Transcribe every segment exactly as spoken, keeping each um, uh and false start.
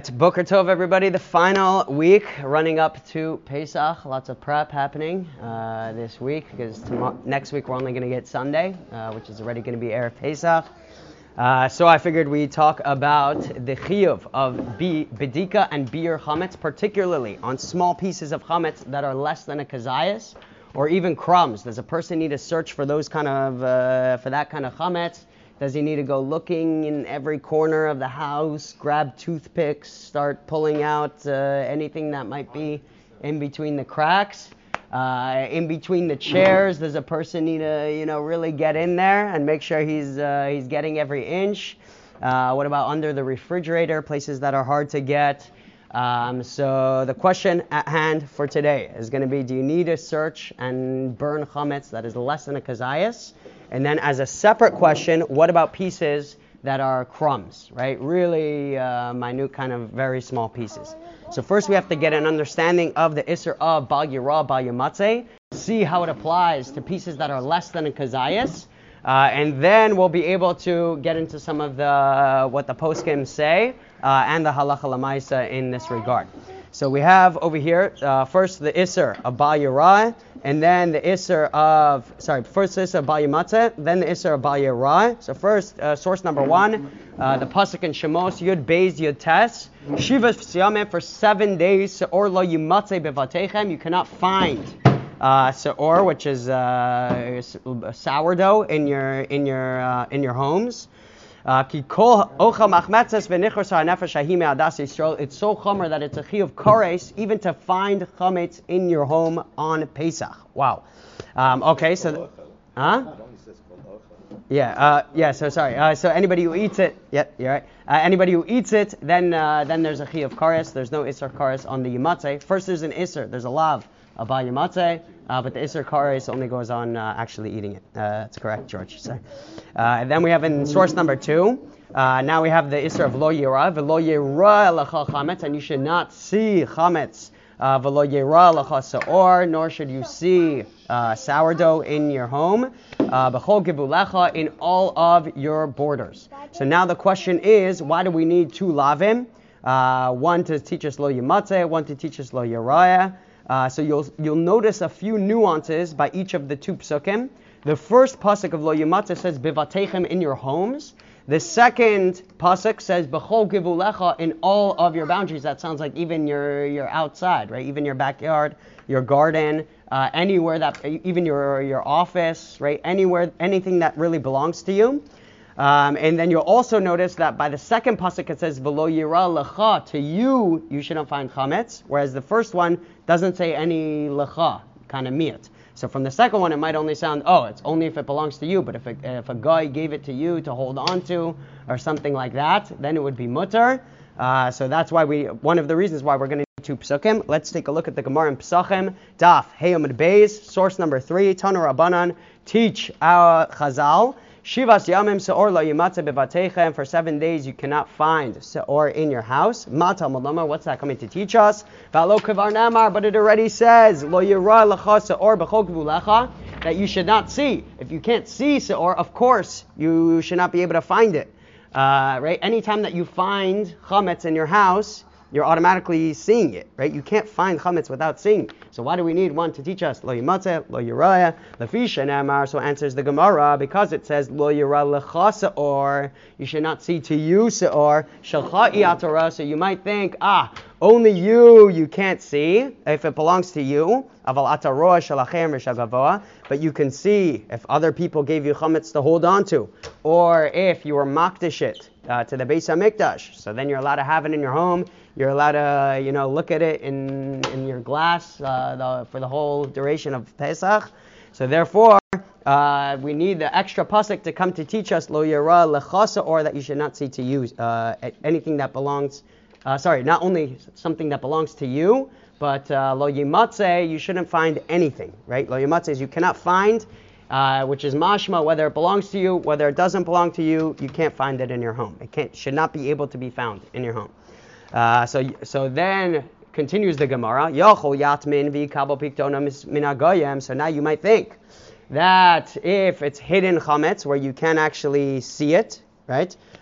right, Boker Tov, everybody. The final week running up to Pesach. Lots of prep happening uh, this week because tomorrow, next week we're only going to get Sunday, uh, which is already going to be Erev Pesach. Uh, so I figured we'd talk about the chiyuv of bi- bedika and biur chametz, particularly on small pieces of chametz that are less than a kazayas, or even crumbs. Does a person need to search for those kind of uh, for that kind of chametz? Does he need to go looking in every corner of the house, grab toothpicks, start pulling out uh, anything that might be in between the cracks, uh, in between the chairs? Does a person need to, you know, really get in there and make sure he's uh, he's getting every inch? Uh, what about under the refrigerator, places that are hard to get? Um, so the question at hand for today is going to be: do you need to search and burn chametz that is less than a kazayas? And then as a separate question, what about pieces that are crumbs, right? Really uh, minute, kind of very small pieces. So first we have to get an understanding of the Isser of Bal Yira, Bal Yamatzeh, see how it applies to pieces that are less than a kazayas, uh, and then we'll be able to get into some of the what the poskim say uh, and the halacha lamaisa in this regard. So we have over here uh, first the Isser of Bal Yira, and then the Isser of, sorry, first the Isser of Bal Yamatzeh, then the Isser of Bal Yira. So first, uh, source number one, uh, the Pasuk in Shemos, Yud Beis Yud Tes, Shivas V'Siyamim, for seven days, Se'or lo yimatzeh bevatechem, you cannot find uh, Se'or, which is uh, sourdough in your in your uh, in your homes. Ki kol ocha machmetzes v'nichros ha'nefesh hahi me'adas Yisrael. It's so chomer that it's a chi of kores even to find chametz in your home on Pesach. Wow. Um, okay, so, huh? Yeah, uh, yeah. So sorry. Uh, so anybody who eats it, yeah, you're right. Uh, anybody who eats it, then uh, then there's a chi of kores. There's no isser kores on the yimatzeh. First, there's an isser. There's a lav of Bal Yamatzeh, uh, but the Isser Kares only goes on uh, actually eating it. Uh, that's correct, George. Sorry. Uh, and then we have in source number two, uh, now we have the Isser of Lo Yira, V'lo Yira Lecha Chametz, and you should not see Chametz, uh, V'lo Yira Lecha Se'or, nor should you see uh, sourdough in your home, uh, B'chol Givulecha, in all of your borders. So now the question is, why do we need two lavim? Uh, one to teach us Lo Yamatzeh, one to teach us Lo Yiraya. Uh, so you'll you'll notice a few nuances by each of the two psukim. The first pasuk of Lo Yamatzeh says Bivatechem, in your homes. The second pasuk says B'chol Givulecha, in all of your boundaries. That sounds like even your your outside, right? Even your backyard, your garden, uh, anywhere that, even your your office, right? Anywhere, anything that really belongs to you. Um, and then you'll also notice that by the second pasuk it says V'lo Yira Lecha, to you you shouldn't find chametz, whereas the first one doesn't say any lecha, kind of miat. So from the second one it might only sound, oh, it's only if it belongs to you, but if a, if a guy gave it to you to hold on to or something like that, then it would be mutter. Uh, so that's why we, one of the reasons why we're going to need two psukim. Let's take a look at the Gemara in Pesachim, Daf Hey Amud Beis, source number three, Tanu Rabbanan, teach our Chazal. Shivas Yamim Se'or lo yimatzeh bevatechem, for seven days you cannot find Se'or in your house. Mata Malama, what's that coming to teach us? V'alo Kevar Namar, but it already says Lo Yira Lecha Se'or B'chol Givulecha, that you should not see. If you can't see Se'or, of course you should not be able to find it. Uh, right? Anytime that you find chametz in your house, you're automatically seeing it, right? You can't find chametz without seeing. So why do we need one to teach us Lo Yimatzeh, Lo Yiraya, Lefisha Namar? So answers the Gemara, because it says Lo Yira Lecha Se'or, you should not see to you Se'or, Shalcha Iyatorah. So you might think, ah, only you, you can't see if it belongs to you. Aval Ataroa Shalachem Rishagavoa. But you can see if other people gave you chametz to hold on to, or if you were makdish it uh, to the Beis HaMikdash. So then you're allowed to have it in your home. You're allowed to, you know, look at it in in your glass uh, the, for the whole duration of Pesach. So therefore, uh, we need the extra pasuk to come to teach us Lo Yira Lecha Se'or, that you should not see to you uh, anything that belongs. Uh, sorry, not only something that belongs to you, but uh, Lo Yimatzeh, you shouldn't find anything, right? Lo Yimatzeh is you cannot find, uh, which is mashma, whether it belongs to you, whether it doesn't belong to you, you can't find it in your home. It can't, should not be able to be found in your home. Uh, so so then continues the Gemara, Yochol Yatmin v'Kabel Piktona min hagoyim. So now you might think that if it's hidden chametz where you can actually see it, right?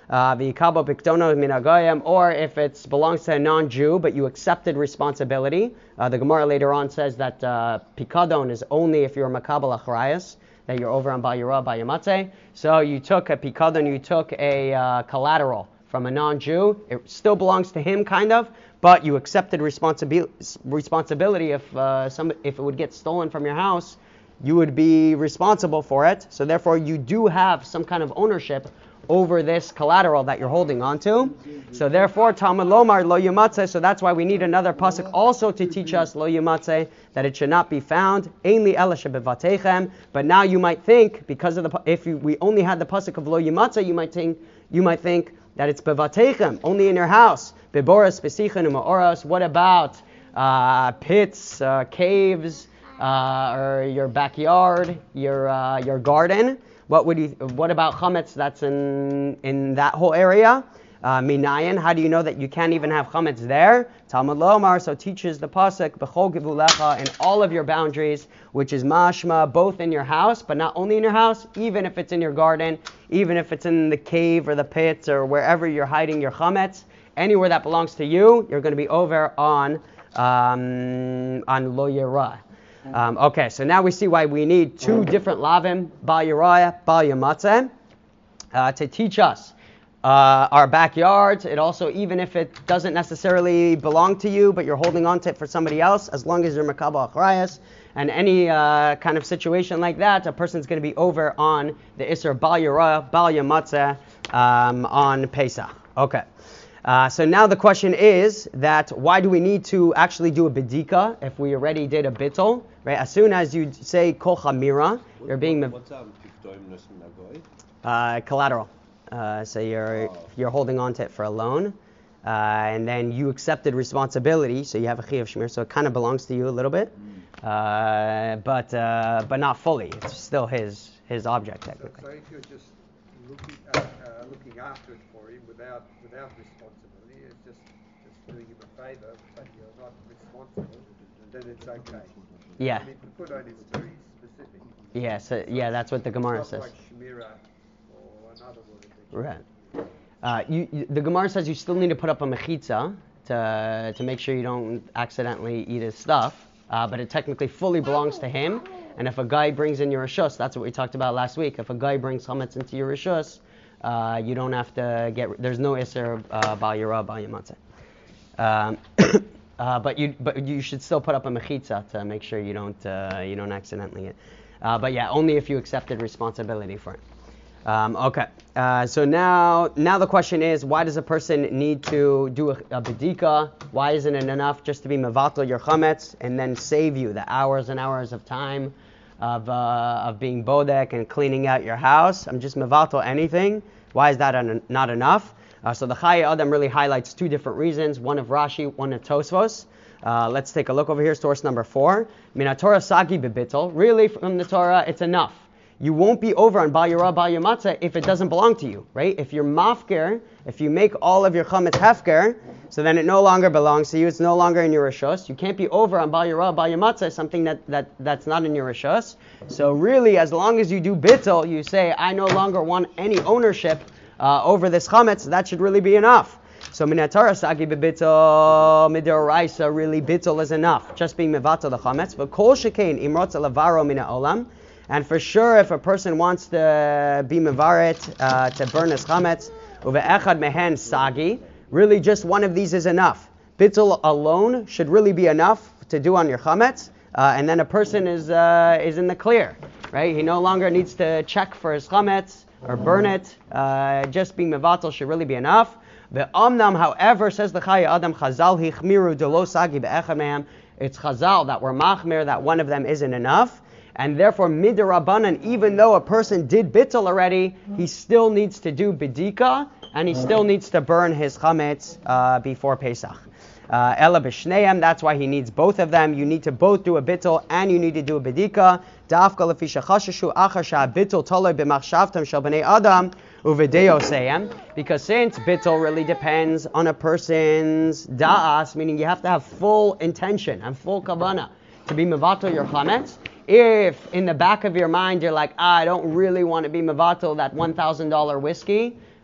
uh, v'yikabo pikdono min hagoyim, or if it belongs to a non-Jew, but you accepted responsibility. Uh, the Gemara later on says that uh, pikadon is only if you're makabel achrayas, that you're over on Bal Yirah, Bal Yamatze. So you took a pikadon, you took a uh, collateral from a non-Jew. It still belongs to him, kind of, but you accepted responsibility. Responsibility if uh, some if it would get stolen from your house, you would be responsible for it. So therefore, you do have some kind of ownership over this collateral that you're holding onto. So therefore, Talmud Lomar lo yumatze. So that's why we need another pasuk also to teach us lo yumatze, that it should not be found. Ainli ela shebevatechem. But now you might think, because of the if you, we only had the pasuk of lo yumatze, you might think you might think that it's bevatechem, only in your house. Beboras pesichin umaoros. What about uh, pits, uh, caves, uh, or your backyard, your uh, your garden? What would you? What about chametz that's in in that whole area? Uh, minayin. How do you know that you can't even have chametz there? Talmud Lomar. So teaches the pasuk b'chol gevulecha, in all of your boundaries, which is mashma, both in your house, but not only in your house, even if it's in your garden, even if it's in the cave or the pits or wherever you're hiding your chametz, anywhere that belongs to you, you're going to be over on um, on lo yirah. Um, okay, so now we see why we need two different lavim, Bal Yirah, Bal Yamatze, uh, to teach us uh, our backyards. It also, even if it doesn't necessarily belong to you, but you're holding on to it for somebody else, as long as you're Makabel Achrayas, and any uh, kind of situation like that, a person's going to be over on the Isser Bal Yirah, Bal Yamatze um, on Pesach. Okay. Uh, so now the question is that why do we need to actually do a bedika if we already did a bittul, right? As soon as you say kol chamira, you're being What's that? uh, collateral. Uh, so you're oh. you're holding on to it for a loan, uh, and then you accepted responsibility, so you have a chiyuv shmir, so it kind of belongs to you a little bit, uh, but uh, but not fully. It's still his his object technically. So, so if you're just looking at, uh, looking after it for him without without responsibility, it's just just doing him a favour, but you're not responsible, then it's okay. Yeah. I mean, the put on is very specific. Yeah. So yeah, that's what the Gemara it's not says. Like shmira or another word. Right. Uh, you, you, the Gemara says you still need to put up a mechitza to to make sure you don't accidentally eat his stuff, uh, but it technically fully belongs to him. And if a guy brings in your rishus, that's what we talked about last week. If a guy brings chametz into your rishus, uh, you don't have to get. There's no iser uh, bal yirah, bal yamatze. Um, uh, but you but you should still put up a mechitza to make sure you don't uh, you don't accidentally eat. Uh, but yeah, only if you accepted responsibility for it. Um, okay, uh, so now now the question is, why does a person need to do a, a bedika? Why isn't it enough just to be mevatel your chametz and then save you the hours and hours of time of uh, of being bodek and cleaning out your house? I'm just mevatel anything. Why is that un- not enough? Uh, so the Chayei Adam really highlights two different reasons, one of Rashi, one of Tosfos. Uh, let's take a look over here, source number four. Mina Torah sagi bebittel. Really, from the Torah, it's enough. You won't be over on Bal Yirah, Bal Yamatze if it doesn't belong to you, right? If you're mafker, if you make all of your chametz hefker, so then it no longer belongs to you. It's no longer in your rishos. You can't be over on Bal Yirah, Bal Yamatze, something that, that that's not in your rishos. So really, as long as you do bittul, you say, I no longer want any ownership uh, over this chametz. That should really be enough. So minatara sagi bebittul midoraisa, really bittul is enough. Just being mevatel the chametz. But kol shekein imrotz lavaro mina olam. And for sure, if a person wants to be mevaret, uh, to burn his chametz, uve'echad mehen sagi, really just one of these is enough. Bittul alone should really be enough to do on your chametz, uh, and then a person is uh, is in the clear, right? He no longer needs to check for his chametz or burn it. Uh, just being mevatel should really be enough. The amnam, however, says the Chayei Adam, chazal hichmiru delo sagi be'echad mehem. It's chazal that we're machmir that one of them isn't enough. And therefore, midirabanan, even though a person did bittul already, he still needs to do bedika, and he still needs to burn his chametz uh, before Pesach. Ela b'shneim, that's why he needs both of them. You need to both do a bittul and you need to do a bedika. Dafka lefi shechashashu achar she'habittul toloi b'machshavtam shel bnei adam uvedeo seyem. Because since bittul really depends on a person's da'as, meaning you have to have full intention and full kavanah to be mevatel your chametz. If in the back of your mind you're like, ah, I don't really want to be mevatel that one thousand dollars whiskey,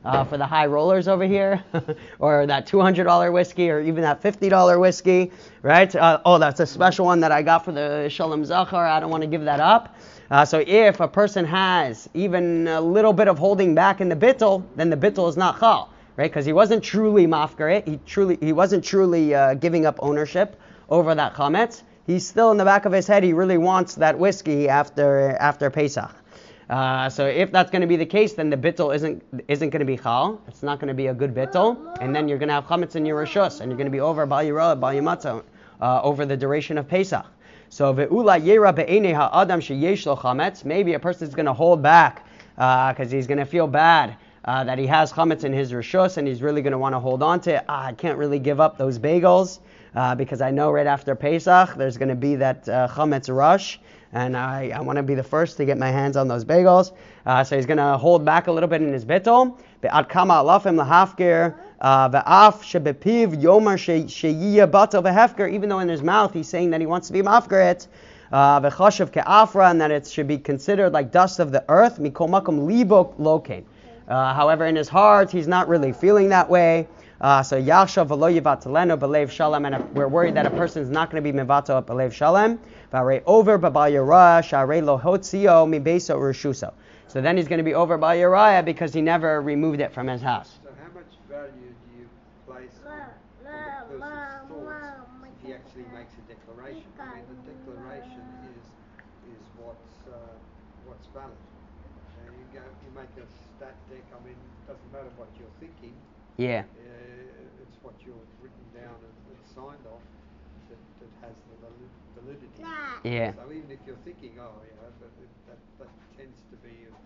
uh, for the high rollers over here, or that two hundred dollars whiskey, or even that fifty dollars whiskey, right? Uh, oh, that's a special one that I got for the Shalom Zachar. I don't want to give that up. Uh, so if a person has even a little bit of holding back in the bittul, then the bittul is not chal, right? Because he wasn't truly mafkaret. He truly, he wasn't truly uh, giving up ownership over that chametz. He's still in the back of his head. He really wants that whiskey after after Pesach. Uh, so if that's going to be the case, then the bittul isn't isn't going to be chal. It's not going to be a good bittul, and then you're going to have chametz in your rishus, and you're going to be over bal yirah, bal yamatzah, uh, over the duration of Pesach. So ve'ula yera be'enei ha'adam sheyesh lo chametz. Maybe a person's going to hold back because uh, he's going to feel bad uh, that he has chametz in his rishus, and he's really going to want to hold on to it. Ah, I can't really give up those bagels uh, because I know right after Pesach there's going to be that uh, chametz rush. And I, I want to be the first to get my hands on those bagels. Uh, so he's going to hold back a little bit in his bittul. Be'ad kama alafim lahafker ve'af shebepiv yomer sheyiyah batel vehefker. Even though in his mouth he's saying that he wants to be mafkeret. Ve'chashav ke'afra, and that it should be considered like dust of the earth. Mikol makom libo lokein. However, in his heart he's not really feeling that way. Uh, so yachshav v'lo yivatalenu b'leiv shalem, and we're worried that a person is not going to be mivato at b'leiv shalem. V'arei over b'bal yirah sharei lo hotzio mibeso rishuso. So then he's going to be over b'al yirah because he never removed it from his house. So how much value do you place on, on the person's thoughts if he actually makes a declaration? I mean, the declaration is is what's uh, what's valid. Uh, you go, you make a stat deck. I mean, it doesn't matter what you're thinking. Yeah. Uh, it's what you've written down and, and signed off that, that has the validity. Yeah. So even if you're thinking, oh, yeah, but it, that, that tends to be of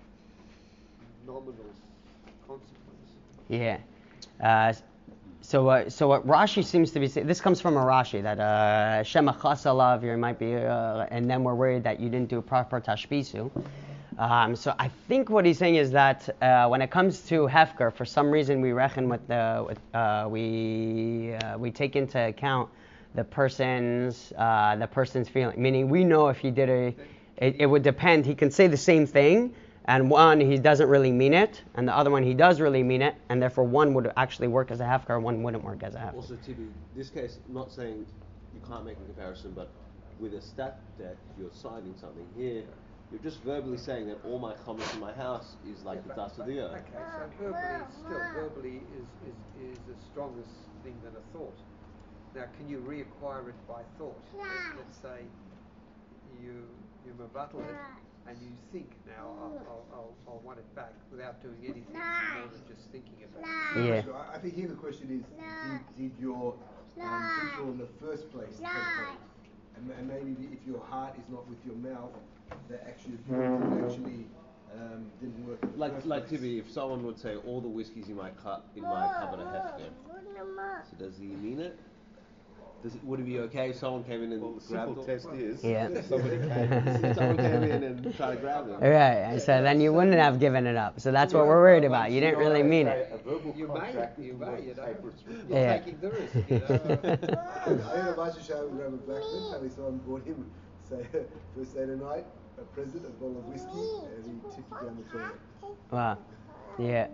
nominal consequence. Yeah. Uh, so, uh, so what Rashi seems to be saying, this comes from a Rashi, that uh, Shema Chasalav, you might be, uh, and then we're worried that you didn't do proper tashbisu. Um, so I think what he's saying is that uh, when it comes to hefker, for some reason we reckon with the with, uh, we uh, we take into account the person's uh, the person's feeling. Meaning we know if he did a, it, it would depend. He can say the same thing, and one he doesn't really mean it, and the other one he does really mean it, and therefore one would actually work as a hefker, one wouldn't work as a hefker. Also, Tibi, this case, I'm not saying you can't make a comparison, but with a stat deck, you're signing something here. You're just verbally saying that all my comments in my house is like Yeah, the dust of the earth. Okay, so verbally, still, verbally is, is, is the strongest thing than a thought. Now, can you reacquire it by thought? Let, let's say you you mevatel it, and you think, now I'll, I'll, I'll, I'll want it back without doing anything more than just thinking about it. Yeah. So I think here the question is, did, did your um, people in the first place take place? And, and maybe if your heart is not with your mouth, that actually actually um, didn't work. Like, like Tibi, if someone would say all the whiskeys in my cup in my cupboard are hefker, so does he mean it? Does it, would it be okay if someone came in and Well, the grabbed simple them? test is Yeah. somebody came. Someone came in and tried to grab them. Right. So then you wouldn't have given it up. So that's what we're worried about. You didn't really mean it. A verbal You may, contract you is may, worth you the know. paper it's written You're Yeah. taking the risk, you know. I had a master show with Robert Blackman, and someone brought him, say, first Saturday night, a present, a bottle of whiskey, and he tipped it down the toilet. Wow. Yeah.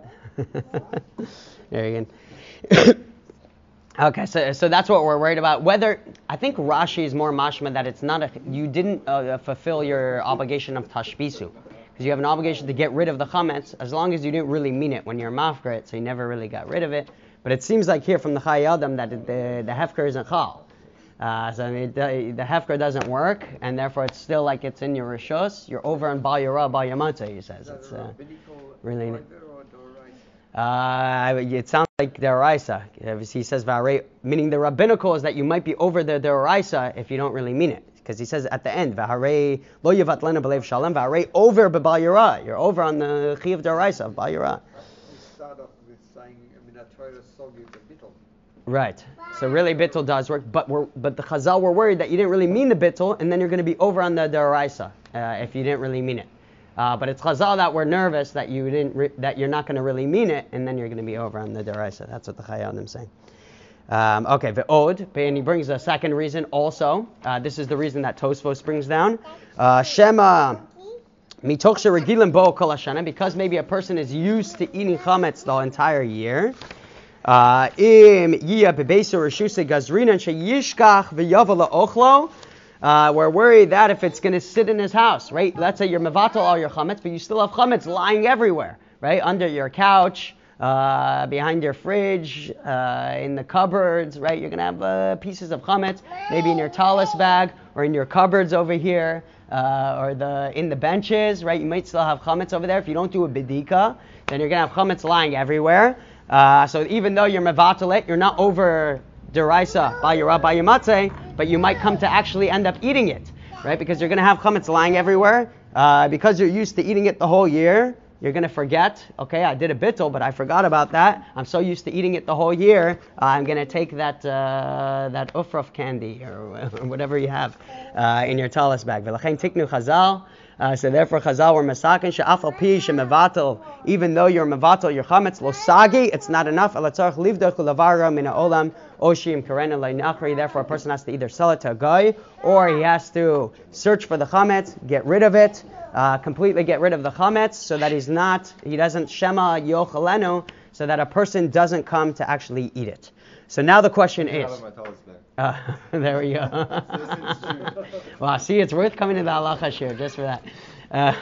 Very good. Okay, so so that's what we're worried about. Whether I think Rashi is more mashma that it's not a you didn't uh, fulfill your obligation of tashbisu, because you have an obligation to get rid of the chametz as long as you didn't really mean it when you're mafkeret, so you never really got rid of it. But it seems like here from the Chai Adam that the the hefker isn't chal. Uh, so I mean, the, the hefker doesn't work, and therefore it's still like it's in your rishos. You're over on bal yirah, bal yamatzah, he says. Is that It's a uh, rabbinical really- advisor or doraisa? Uh, it sounds like deraisa. He says v'arei, meaning the rabbinical is that you might be over the deraisa if you don't really mean it, because he says at the end v'harei lo yivatlena b'leiv shalem v'harei over b'bal yirah. You're over on the chi of deraisa of bal yirah. We start off with saying, I mean, I try to solve you the bittul. Right. So really bittul does work, but we're but the Chazal were worried that you didn't really mean the bittul, and then you're going to be over on the deraisa uh, if you didn't really mean it. Uh, but it's Chazal that we're nervous that you didn't re- that you're not going to really mean it, and then you're going to be over on the deraisa. That's what the Chayadim saying. Um, okay, ve'od, and he brings a second reason also. Uh, this is the reason that Tosfos brings down. Uh, Shema Mitoch sheregilim bo kol hashana, because maybe a person is used to eating chametz the entire year. Im yia bebeisa reshuse gazrinan sheyishkach v'yava la'ochlo. Uh, we're worried that if it's going to sit in his house, right? Let's say you're mevatel all your chametz, but you still have chametz lying everywhere, right? Under your couch, uh, behind your fridge, uh, in the cupboards, right? You're going to have uh, pieces of chametz, maybe in your talis bag or in your cupboards over here, uh, or the in the benches, right? You might still have chametz over there. If you don't do a bedika, then you're going to have chametz lying everywhere. Uh, so even though you're mevatel it, you're not over deraisa by your rabbi matzeh, but you might come to actually end up eating it, right? Because you're going to have chametz lying everywhere. Uh, because you're used to eating it the whole year, you're going to forget, okay, I did a bittul, but I forgot about that. I'm so used to eating it the whole year, uh, I'm going to take that uh, that ufraf candy or whatever you have uh, in your talis bag. V'lachein tiknu chazal. Uh, so therefore, Chazal were masakin she'afal pi she'mevatel. Even though you're mevatel your chametz lo sagi, it's not enough. Alatzarch livdach ulavara min ha'olam oshim karen le'nachri. Therefore, a person has to either sell it to a guy or he has to search for the chametz, get rid of it, uh, completely get rid of the chametz, so that he's not, he doesn't shema yochalenu, so that a person doesn't come to actually eat it. So now the question is. Uh, there we go. Well, see, it's worth coming to the halacha shir just for that. Uh,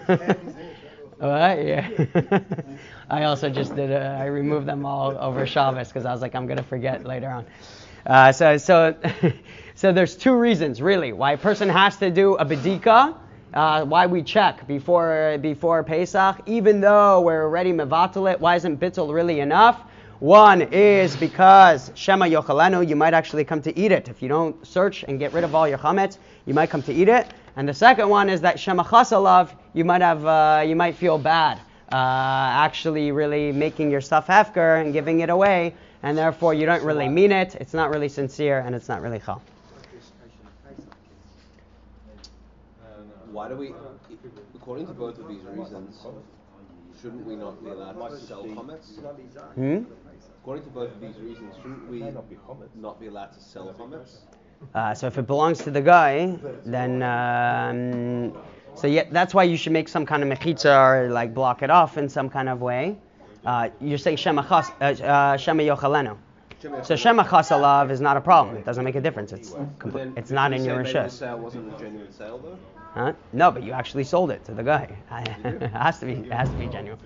what? Yeah. I also just did. A, I removed them all over Shabbos because I was like, I'm gonna forget later on. Uh, so, so, so there's two reasons really why a person has to do a bedika. Uh, why we check before before Pesach, even though we're already mevatel it. Why isn't bittul really enough? One is because Shema Yochalenu, you might actually come to eat it. If you don't search and get rid of all your chametz, you might come to eat it. And the second one is that Shema Chasalav, you might have, uh, you might feel bad, uh, actually really making your stuff hefker and giving it away, and therefore you don't really mean it. It's not really sincere, and it's not really chal. Why do we, according to both of these reasons, shouldn't we not be allowed to sell chametz? Hmm? According to both of these reasons, shouldn't we not be allowed to sell chametz? Uh, so if it belongs to the guy, then um, so yeah, that's why you should make some kind of mechitza or like block it off in some kind of way. Uh, you're saying shema chas, uh, uh, shema yochalenu. So shema chasalav is not a problem. It doesn't make a difference. It's compl- it's not in your rishus. The sale wasn't a genuine sale though. Huh? No, but you actually sold it to the guy. It has to be. It has to be genuine.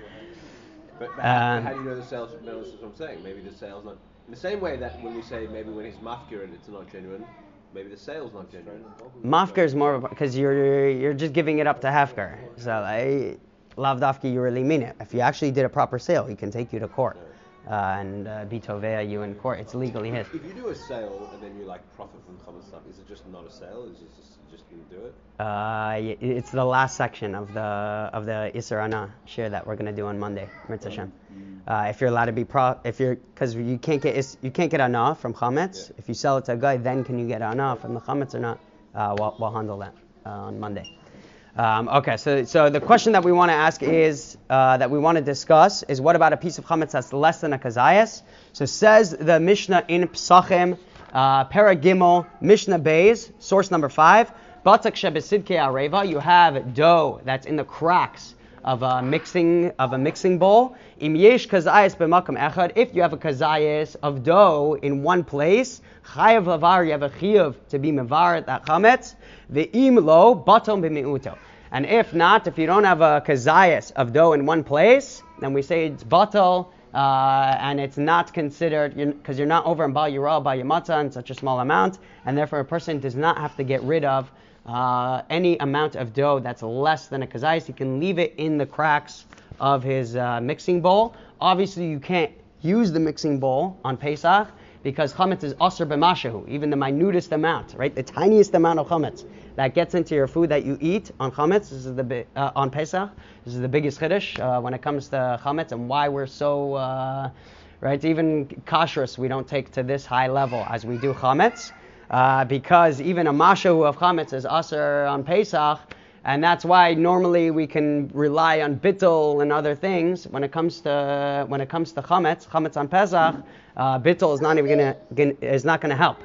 But, but Um, how do you know the sales? No, that's what I'm saying. Maybe the sale's not. In the same way that when we say maybe when he's mafkir and it's not genuine, maybe the sale's not genuine. Mafker is more because you're you're just giving it up to Hefker. So like, lav dafki, you really mean it. If you actually did a proper sale, he can take you to court uh, and uh, be tovea you in court. It's legally his. If you do a sale and then you like profit from chametz stuff, is it just not a sale? Is it just you just didn't do it? Uh, it's the last section of the of the Isser Ana share that we're gonna do on Monday, Mitzvah Hashem. Uh, if you're allowed to be pro, if you're, because you can't get is, you can't get ana from chametz. Yeah. If you sell it to a guy, then can you get ana from the chametz or not? Uh, we'll, we'll handle that uh, on Monday. Um, okay, so so the question that we want to ask is uh, that we want to discuss is what about a piece of chametz that's less than a kazayas? So says the Mishnah in Psachim, uh, Paragimel, Mishnah Beis, source number five. Batak shebesidke areva, you have dough that's in the cracks of a mixing of a mixing bowl. Im yesh kazayas b'makam echad, if you have a kazayas of dough in one place, chayav lavar, you have a chayav to be mevar that chametz. Ve'im lo batom b'miuto. And if not, if you don't have a kazayas of dough in one place, then we say it's batal, uh, and it's not considered, because you're, you're not over in Bal Yirah, Bal Yamatzah in such a small amount, and therefore a person does not have to get rid of uh, any amount of dough that's less than a kazayas. He can leave it in the cracks of his uh, mixing bowl. Obviously, you can't use the mixing bowl on Pesach, because chametz is aser b'mashahu, even the minutest amount, right? The tiniest amount of chametz that gets into your food that you eat on chametz. This is the uh, on Pesach. This is the biggest chiddush uh, when it comes to chametz, and why we're so uh, right. Even kashrus we don't take to this high level as we do chametz, uh, because even a mashahu of chametz is aser on Pesach. And that's why normally we can rely on bittul and other things when it comes to when it comes to chametz, chametz on Pesach. Uh, bittul is not even gonna, gonna is not gonna help.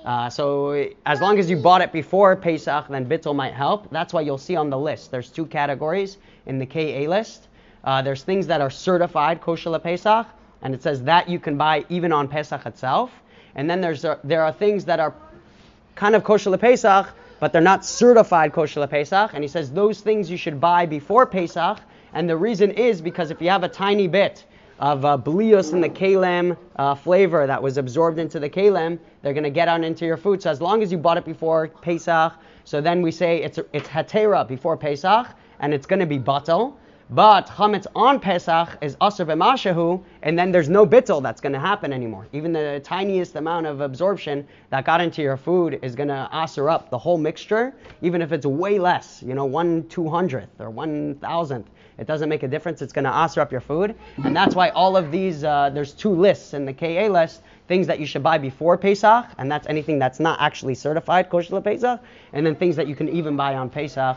Uh, so as long as you bought it before Pesach, then bittul might help. That's why you'll see on the list, there's two categories in the K A list. Uh, there's things that are certified kosher lePesach, and it says that you can buy even on Pesach itself. And then there's uh, there are things that are kind of kosher lePesach, but they're not certified kosher lePesach. And he says those things you should buy before Pesach. And the reason is because if you have a tiny bit of uh, blios in the kalem uh, flavor that was absorbed into the kalem, they're going to get on into your food. So as long as you bought it before Pesach, so then we say it's it's hatera before Pesach, and it's going to be batal. But chametz on Pesach is aser b'mashahu, and then there's no bittul that's going to happen anymore. Even the tiniest amount of absorption that got into your food is going to aser up the whole mixture, even if it's way less, you know, one two hundredth or one thousandth. It doesn't make a difference. It's going to aser up your food. And that's why all of these, uh, there's two lists in the K A list, things that you should buy before Pesach, and that's anything that's not actually certified kosher lePesach, and then things that you can even buy on Pesach.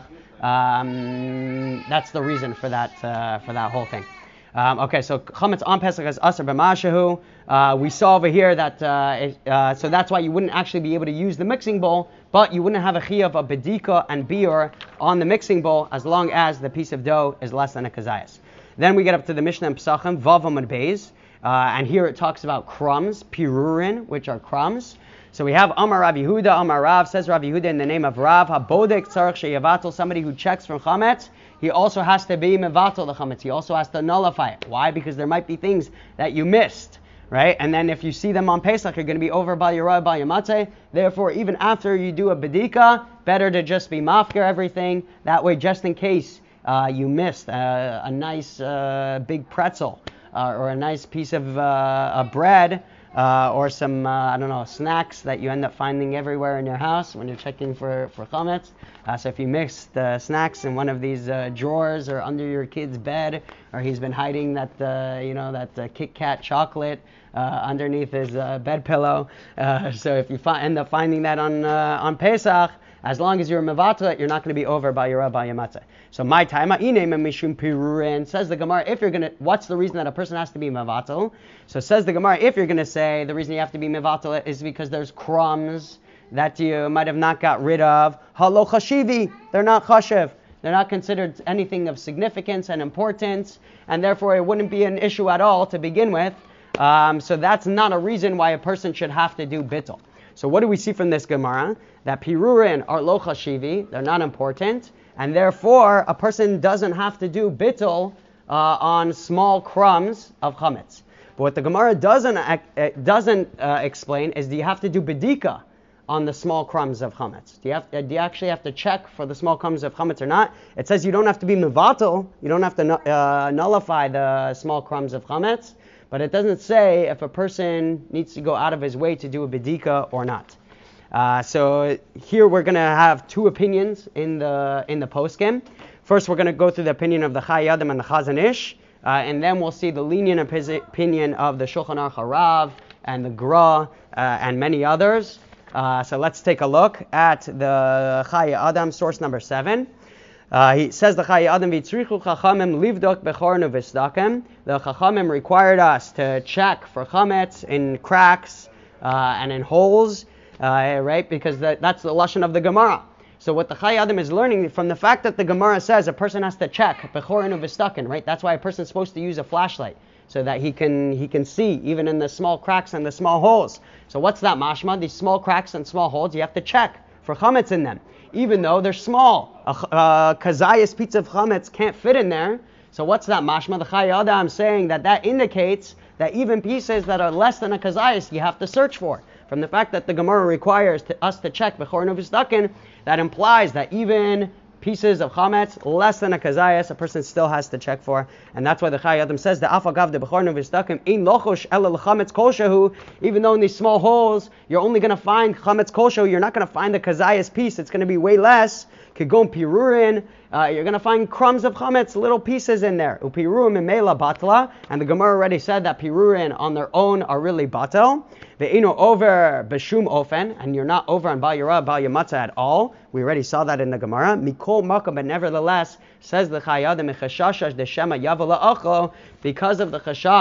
Um, that's the reason for that uh, for that whole thing. Um, okay, so chametz on Pesach is aser b'mashahu. Uh, we saw over here that uh, it, uh, so that's why you wouldn't actually be able to use the mixing bowl, but you wouldn't have a chiyuv of bedika and biur on the mixing bowl as long as the piece of dough is less than a kazayas. Then we get up to the Mishnah and Pesachim vav amud beis, uh, and here it talks about crumbs, pirurin, which are crumbs. So we have Amar Rav Yehuda, Amar Rav, says Rav Yehuda in the name of Rav, HaBodek tzarech sheyevatel, somebody who checks from chametz, he also has to be mevatel the chametz, he also has to nullify it. Why? Because there might be things that you missed, right? And then if you see them on Pesach, you're going to be over by your by your matzeh. Therefore, even after you do a bedika, better to just be mafker everything. That way, just in case uh, you missed uh, a nice uh, big pretzel uh, or a nice piece of uh, a bread, Uh, or some, uh, I don't know, snacks that you end up finding everywhere in your house when you're checking for, for chametz. Uh, so if you mix the snacks in one of these uh, drawers or under your kid's bed, or he's been hiding that, uh, you know, that uh, Kit Kat chocolate uh, underneath his uh, bed pillow. Uh, so if you fi- end up finding that on uh, on Pesach, as long as you're mevatel, you're not going to be over by your rabbi matzah. So my time, mishum pirurin, says the Gemara, if you're going to, what's the reason that a person has to be mevatel? So says the Gemara, if you're going to say the reason you have to be mevatel is because there's crumbs that you might have not got rid of. Halo chashivi, they're not chashiv. They're not considered anything of significance and importance, and therefore it wouldn't be an issue at all to begin with. Um, so that's not a reason why a person should have to do bittul. So what do we see from this Gemara? That pirurin are lo chashivi, they're not important, and therefore a person doesn't have to do bittul uh, on small crumbs of chametz. But what the Gemara doesn't uh, doesn't uh, explain is, do you have to do bedika on the small crumbs of chametz? Do you have uh, do you actually have to check for the small crumbs of chametz or not? It says you don't have to be mevatel, you don't have to uh, nullify the small crumbs of chametz, but it doesn't say if a person needs to go out of his way to do a bedika or not. Uh, so here we're going to have two opinions in the in the poskim. First, we're going to go through the opinion of the Chai Adam and the Chazon Ish, uh, and then we'll see the lenient opinion of the Shulchan Aruch Harav and the Gra uh, and many others. Uh, so let's take a look at the Chai Adam, source number seven. Uh, he says the Chai Adam v'tzrichu chachamim livdok bechornu v'sdakem. The chachamim required us to check for chametz in cracks uh, and in holes, uh, right? Because that, that's the lashon of the Gemara. So what the Chai Adam is learning from the fact that the Gemara says a person has to check bechornu v'sdakem, right? That's why a person is supposed to use a flashlight so that he can he can see even in the small cracks and the small holes. So what's that mashma? These small cracks and small holes, you have to check for chametz in them, even though they're small. A uh, kazayas pizza of chametz can't fit in there. So what's that mashma? The Chai Adam saying that that indicates that even pieces that are less than a kazayas you have to search for. From the fact that the Gemara requires to, us to check bechornu v'sdaken, that implies that even pieces of chametz less than a kazayas, a person still has to check for, and that's why the Chai Adam says the afagav de bechornu v'sdaken ein lochosh ela l'chametz kolshehu. Even though in these small holes you're only going to find chametz kolshehu, you're not going to find the kazayas piece. It's going to be way less. Kegon pirurin, uh, you're going to find crumbs of chametz, little pieces in there. Upirurim imela batla, and the Gemara already said that pirurin on their own are really batel. Ve'ino over b'shum ofen, and you're not over on bal yirah, bal yamatzah at all. We already saw that in the Gemara. Mikol makam, but nevertheless, says the Chai Adam, chashashash deshema yavala acho, because of the chashash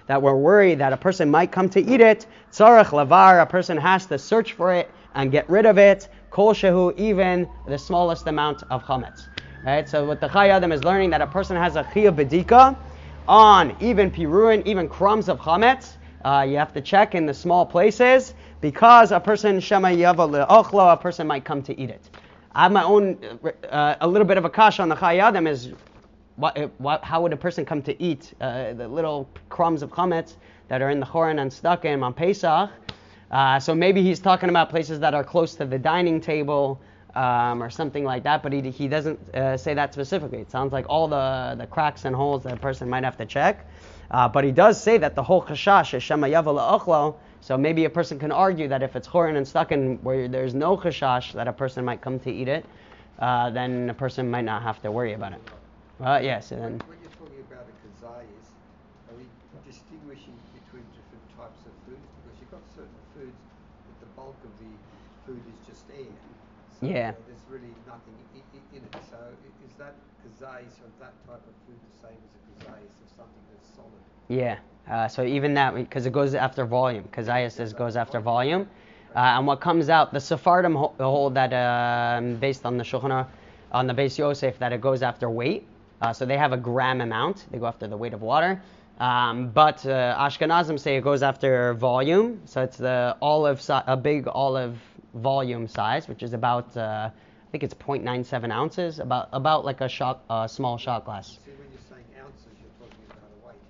that we're worried that a person might come to eat it, tzarech lavar, a person has to search for it and get rid of it, kol shehu, even the smallest amount of chametz. Right? So what the Chai Adam is learning, that a person has a chiyuv bedika on even piruin, even crumbs of chametz. Uh, you have to check in the small places, because a person shema yava le'ochlo, a person might come to eat it. I have my own, uh, a little bit of a kasha on the Chai Adam is, what, what, how would a person come to eat uh, the little crumbs of chametz that are in the chorin and stuck in on Pesach? Uh, so maybe he's talking about places that are close to the dining table um, or something like that, but he he doesn't uh, say that specifically. It sounds like all the, the cracks and holes that a person might have to check. Uh, but he does say that the whole chashash is shema yava le'ochlo, so maybe a person can argue that if it's chorin and stuck in where there's no chashash that a person might come to eat it, uh, then a person might not have to worry about it. Uh, yes, and then... When you're talking about a kazayas, are we distinguishing between different types of foods? Because you've got certain foods that the bulk of the food is just air. So Yeah. uh, there's really nothing I- I- in it. So i- is that kazayas of that type of food the same as a kazayas of something that's solid? Yeah, uh, so even that, because it goes after volume, because says goes after volume. Uh, and what comes out, the Sephardim ho- hold that, um, based on the Shulchan Aruch, on the Beis Yosef, that it goes after weight. Uh, so they have a gram amount, they go after the weight of water. Um, but uh, Ashkenazim say it goes after volume, so it's the olive, si- a big olive volume size, which is about, uh, I think it's zero point nine seven ounces, about about like a shot, uh, small shot glass. See, when you're saying ounces, you're talking about a weight.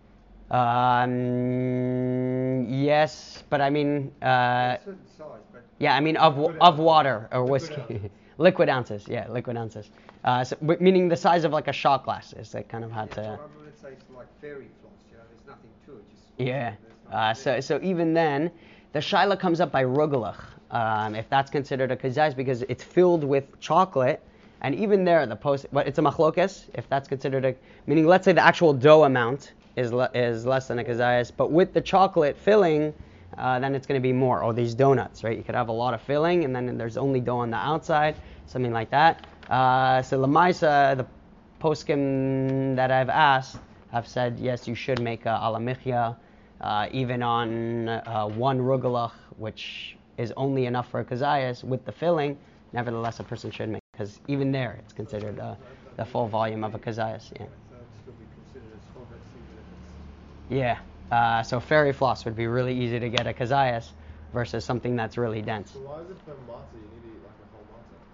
Um, yes, but I mean, uh, a certain size, but yeah, I mean of wa- Liquid of ounces. water or Liquid whiskey, ounces. liquid ounces, yeah, liquid ounces. Uh, so, w- meaning the size of like a shot glass is like kind of how yeah, to. so I mean, let's say it's like fairy floss. You know, there's nothing to it. Just Yeah. there's Uh, nothing so there. so even then, the shaila comes up by rugelach, um, if that's considered a kazayis, because it's filled with chocolate, and even there the post, but it's a machlokes if that's considered a, meaning let's say the actual dough amount is le- is less than a kazayis, but with the chocolate filling, uh, then it's going to be more. Or these donuts, right? You could have a lot of filling, and then there's only dough on the outside, something like that. Uh, so lamaisa, the poskim that I've asked have said yes, you should make a alamichya. Uh, even on uh, one rugelach, which is only enough for a kazayas with the filling, nevertheless a person should make, because even there it's considered uh, the full volume of a kazayas. Yeah. So it'd still be considered as chometz even if it's Yeah. Uh, so fairy floss would be really easy to get a kazayas versus something that's really dense. So why is it per matzah you need to eat like a whole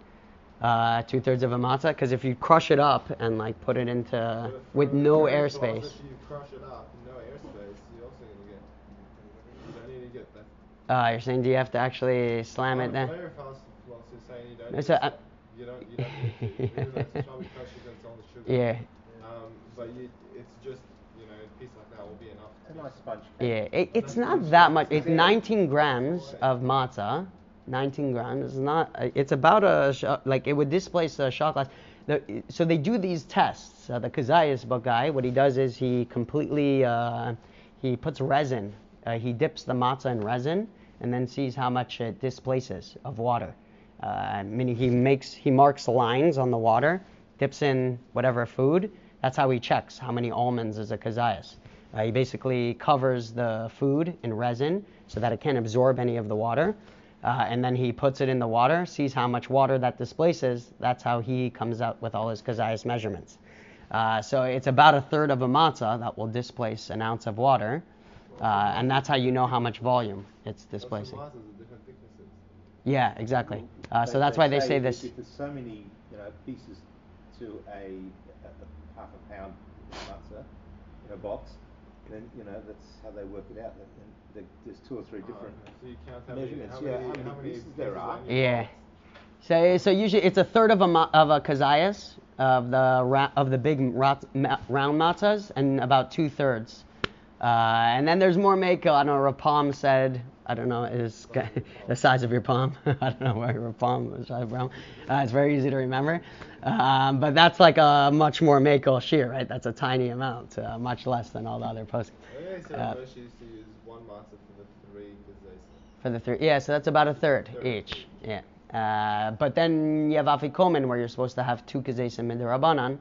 matzah? Uh, two thirds of a matzah, because if you crush it up and like put it into But if with for no fairy floss, airspace. If you crush it up, no airspace, you're also going to get. You don't need to get that. Uh, you're saying do you have to actually slam it then? Fairy floss floss is saying you don't. No, need so, to uh, stop- you don't. You don't need to. Even though it's probably crush it, it's all the sugar. Yeah. Um, but you, it's just you know a piece like that will be enough. It's a nice sponge cake. Yeah, it, it's not that much. It's nineteen grams of matzah. nineteen grams is not. It's about a sh- like it would displace a shot glass. The, so they do these tests. Uh, the kazayas guy, what he does is he completely uh, he puts resin. Uh, he dips the matzah in resin and then sees how much it displaces of water. Uh, meaning he makes he marks lines on the water, dips in whatever food. That's how he checks how many almonds is a kazayas. Uh, he basically covers the food in resin so that it can't absorb any of the water. Uh, and then he puts it in the water, sees how much water that displaces. That's how he comes out with all his kazayas measurements. Uh, so it's about a third of a matzah that will displace an ounce of water. Uh, and that's how you know how much volume it's displacing. Matzahs are different thicknesses. Yeah, exactly. Uh, so that's why they say if- this. If there's so many, you know, pieces to a, a, a half a pound matzah in a box, then you know that's how they work it out. And the, there's two or three different Oh, okay. So you count how many, measurements. how Yeah, many, how many how many pieces there pieces are. on your Yeah. box. So, so usually it's a third of a ma- of a kazayas of the ra- of the big rat- ma- round matzahs, and about two thirds. Uh, and then there's more mako. I don't know. Rav Palm said, I don't know, is the size of your palm. I don't know where your palm is. Uh, it's very easy to remember. Um, but that's like a much more mako shear, right? That's a tiny amount, uh, much less than all the other posts. Yeah, so Uh, Moshe used to use one matzah for the three because they said. For the three, yeah, so that's about a third, Third. each, yeah. Uh, but then you have afikomen where you're supposed to have two kazesim midirabanan,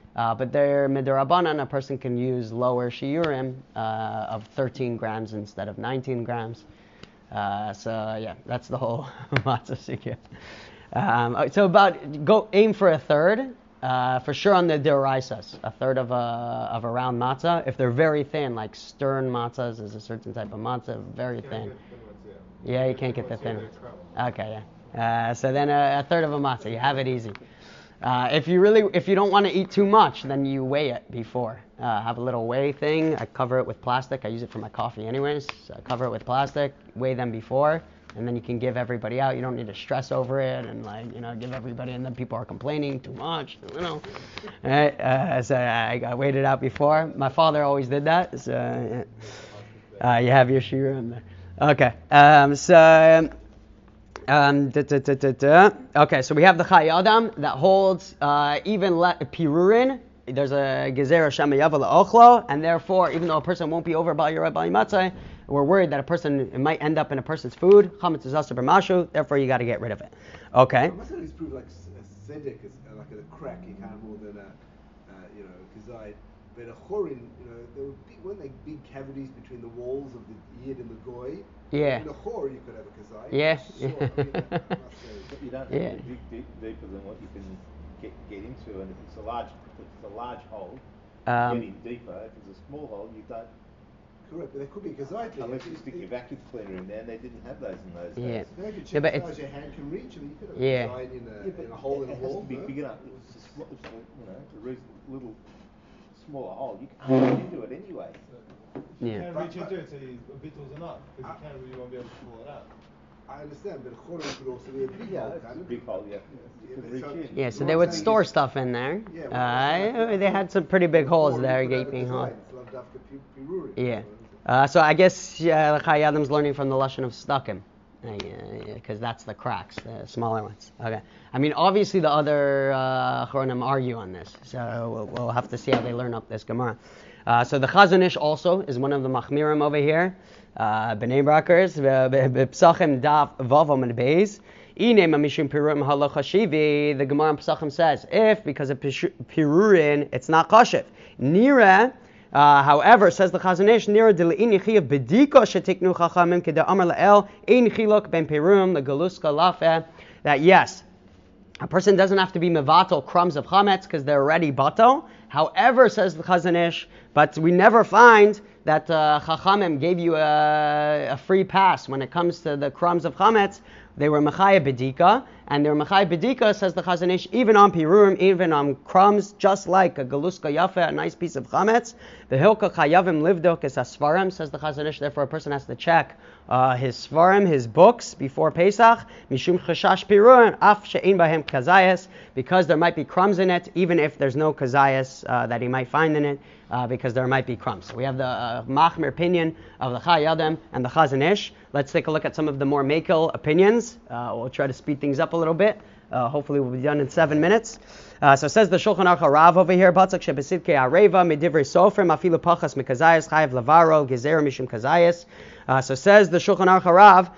Uh, but they're midirabanan, a person can use lower shiurim uh, of thirteen grams instead of nineteen grams. Uh, so yeah, that's the whole matzah sugya. Um, so about go aim for a third, uh, for sure on the deraisas, a third of a of a round matzah. If they're very thin, like stern matzahs is a certain type of matzah, very thin. Yeah, you can't get the thin ones. Okay, yeah. Uh, so then a, a third of a matzah, you have it easy. Uh, if you really, if you don't want to eat too much, then you weigh it before. Uh, have a little weigh thing. I cover it with plastic. I use it for my coffee anyways. So I cover it with plastic. Weigh them before, and then you can give everybody out. You don't need to stress over it and like you know give everybody, and then people are complaining too much. You know. Right? Uh, so I, I weighed it out before. My father always did that. So uh, you have your shiur in there. Okay. Um, so. Um, da, da, da, da, da. Okay, so we have the Chai Adam that holds uh, even le- pirurin. There's a gezerah shema yava la'ochlo, and therefore, even though a person won't be over bal yoreh bal matzah, we're worried that a person it might end up in a person's food. Chametz is asur b'mashu, therefore you got to get rid of it. Okay. Matzah is proved like a sedek is uh, like a crack. You can't more than a uh, you know kazai. But a chorin, you know, there were big, weren't they big cavities between the walls of the yid and the goy. Yeah. In a chor, you could have a kazai. Yeah. Sure, I mean, I must say. But you don't have Yeah. to dig deep, deeper than what you can get get into, and if it's a large if it's a large hole, Um, getting deeper. If it's a small hole, you don't. Correct, but there could be a kazai thing. Unless you If stick if- your vacuum cleaner in there, and they didn't have those in those Yeah. days. Now you could Yeah, check but as far it's- as your hand can reach. I mean, you could have a Yeah. kazai in a, Yeah, but in a hole in a it has wall. to be no? big enough. It's a, sm- it's a, you know, a reason- little smaller hole. You can reach into it anyway. You Yeah. can't reach into it, so you, a bit was enough, because you can't really won't be able to pull it out. I understand, but chor could also be a big Yeah, hole. it's can't a it? big hole. Yeah, Yeah, you can but reach so- in. yeah, so What they I'm would saying store is- stuff in there. Yeah, well, Uh, I- they had some pretty big holes Chor, there, you could have a gaping kazai, hole. it's lav dafka pi- pirurim, Yeah. you know. Uh, so I guess uh, the Chai Adam's learning from the lashon of stuckim, because that's the cracks, the smaller ones. Okay. I mean, obviously the other uh, Achronim argue on this, so we'll, we'll have to see how they learn up this Gemara. Uh, so the Chazon Ish also is one of the Machmirim over here. Uh, B'nai Brakers, B'Psachim Daf Vavom and Beis. Ine Mamishim Pirurim Halacha Shivi. The Gemara in Pesachim says, if because of Pirurin it's not Kashiv. Nira. Uh, however, says the Chazon Ish, Nira Dile'in Yechiyav B'diko Shetiknu Chachamim Keda Amar La'el Ein Chiluk Ben Pirurim the Galuska Lafe. That yes, a person doesn't have to be mevatel crumbs of chametz because they're already bato. However, says the Chazon Ish, but we never find that uh, Chachamim gave you a, a free pass when it comes to the crumbs of chametz. They were mechaya bedika, and they were mechaya bedika, says the Chazon Ish, even on pirurim, even on crumbs, just like a galuska yafa, a nice piece of chametz. The hilka chayavim livdok is a svarim, says the Chazon Ish. Therefore, a person has to check uh, his svarim, his books before Pesach. Mishum chashash pirurim af she'ein bahem kazayas, because there might be crumbs in it, even if there's no kazayas uh, that he might find in it. Uh, because there might be crumbs. So we have the uh, Machmir opinion of the Chai Adam and the Chazon Ish. Let's take a look at some of the more Makel opinions. Uh, we'll try to speed things up a little bit. Uh, hopefully we'll be done in seven minutes. Uh, so it says the Shulchan Aruch Rav over here, Batzak shebesidkei areva medivrei sofrim afilu pachas mikazayas chayav lavaro gezer mishum kazayas. Uh, so says the Shulchan Aruch Rav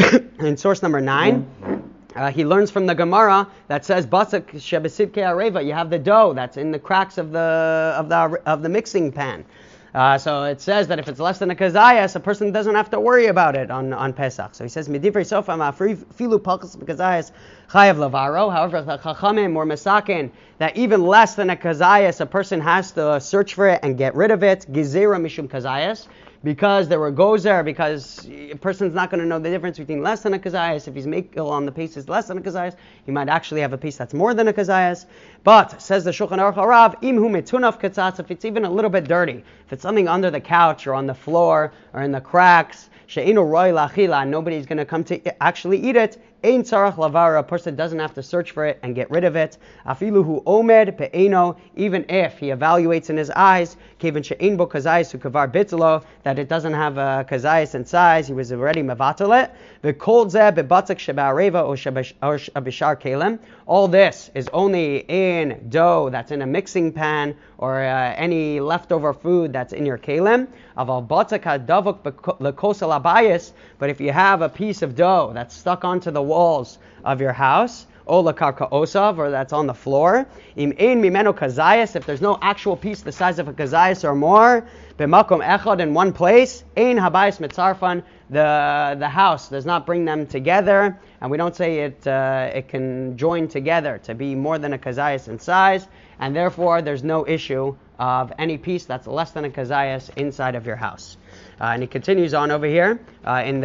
in source number nine. Uh, he learns from the Gemara that says Batzak shebesidkei areva. You have the dough that's in the cracks of the of the of the mixing pan. Uh, so it says that if it's less than a kazayas, a person doesn't have to worry about it on, on Pesach. So he says Midivrei Sofam filu pachas kazayas chayav lavaro. However, the Chachamim or Mesakin that even less than a kazayas, a person has to search for it and get rid of it. Gezerah mishum kazayas. Because there were gozer, because a person's not going to know the difference between less than a kazayas. If he's makel on the piece is less than a kazayas, he might actually have a piece that's more than a kazayas. But, says the Shulchan Aruch Harav, im hu metunaf katzatz, if it's even a little bit dirty, if it's something under the couch or on the floor or in the cracks, she'enu roi lachila, nobody's going to come to actually eat it, ein tzarach lavara, a person doesn't have to search for it and get rid of it. Afilu hu omed pe'eno, even if he evaluates in his eyes, kevin she'ein bo kazayis hu kavar bitlo, that it doesn't have a kazayis in size, he was already mevatel it. V'kol zeh bebatzak sheba'areva or abishar kelem. All this is only in dough that's in a mixing pan or uh, any leftover food that's in your kelem. Aval batzak hadavuk lekosel abayis. But if you have a piece of dough that's stuck onto the walls of your house, Ola karka osav, or that's on the floor. Im ein mimeno kazayas, if there's no actual piece the size of a kazayas or more, b'makom echad, in one place, ein habayis mitzarfan, the the house does not bring them together, and we don't say it uh, it can join together to be more than a kazayas in size, and therefore there's no issue of any piece that's less than a kazayas inside of your house. Uh, and he continues on over here uh, in